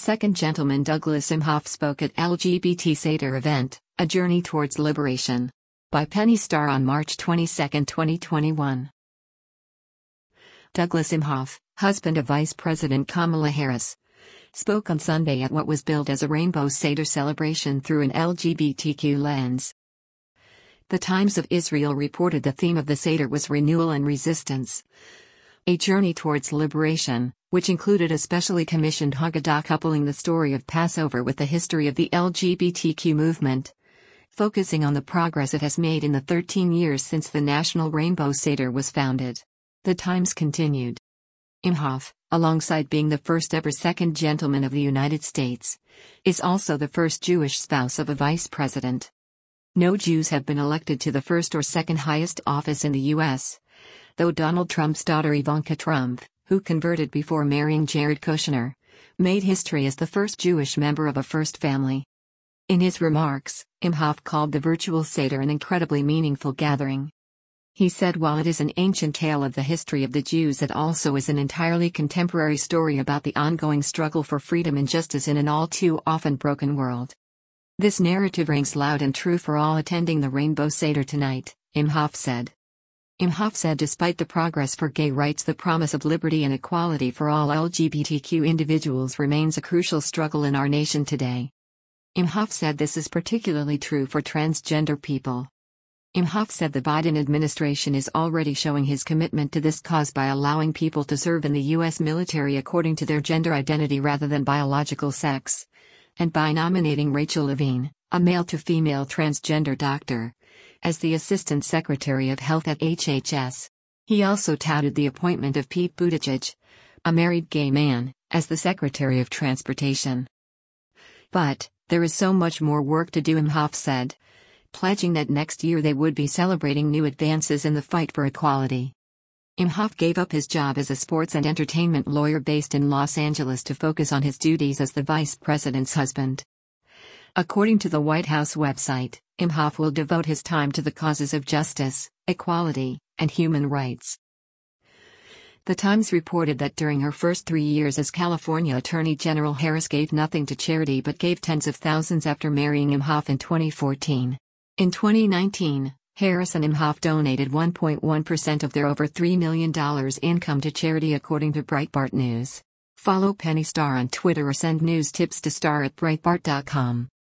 Second Gentleman Douglas Imhoff spoke at LGBT Seder event, A Journey Towards Liberation. By Penny Starr on March 22, 2021. Douglas Imhoff, husband of Vice President Kamala Harris, spoke on Sunday at what was billed as a Rainbow Seder celebration through an LGBTQ lens. The Times of Israel reported the theme of the Seder was renewal and resistance. A Journey Towards Liberation, which included a specially commissioned Haggadah coupling the story of Passover with the history of the LGBTQ movement, focusing on the progress it has made in the 13 years since the National Rainbow Seder was founded. The Times continued. Imhoff, alongside being the first ever Second Gentleman of the United States, is also the first Jewish spouse of a vice president. No Jews have been elected to the first or second highest office in the U.S., though Donald Trump's daughter Ivanka Trump, who converted before marrying Jared Kushner, made history as the first Jewish member of a first family. In his remarks, Imhoff called the virtual Seder an incredibly meaningful gathering. He said while it is an ancient tale of the history of the Jews, it also is an entirely contemporary story about the ongoing struggle for freedom and justice in an all too often broken world. This narrative rings loud and true for all attending the Rainbow Seder tonight, Imhoff said. Imhoff said despite the progress for gay rights, the promise of liberty and equality for all LGBTQ individuals remains a crucial struggle in our nation today. Imhoff said this is particularly true for transgender people. Imhoff said the Biden administration is already showing his commitment to this cause by allowing people to serve in the U.S. military according to their gender identity rather than biological sex, and by nominating Rachel Levine, a male-to-female transgender doctor, as the Assistant Secretary of Health at HHS. He also touted the appointment of Pete Buttigieg, a married gay man, as the Secretary of Transportation. But there is so much more work to do, Imhoff said, pledging that next year they would be celebrating new advances in the fight for equality. Imhoff gave up his job as a sports and entertainment lawyer based in Los Angeles to focus on his duties as the vice president's husband. According to the White House website, Imhoff will devote his time to the causes of justice, equality, and human rights. The Times reported that during her first 3 years as California Attorney General, Harris gave nothing to charity but gave tens of thousands after marrying Imhoff in 2014. In 2019, Harris and Imhoff donated 1.1% of their over $3 million income to charity, according to Breitbart News. Follow Penny Starr on Twitter or send news tips to star@breitbart.com.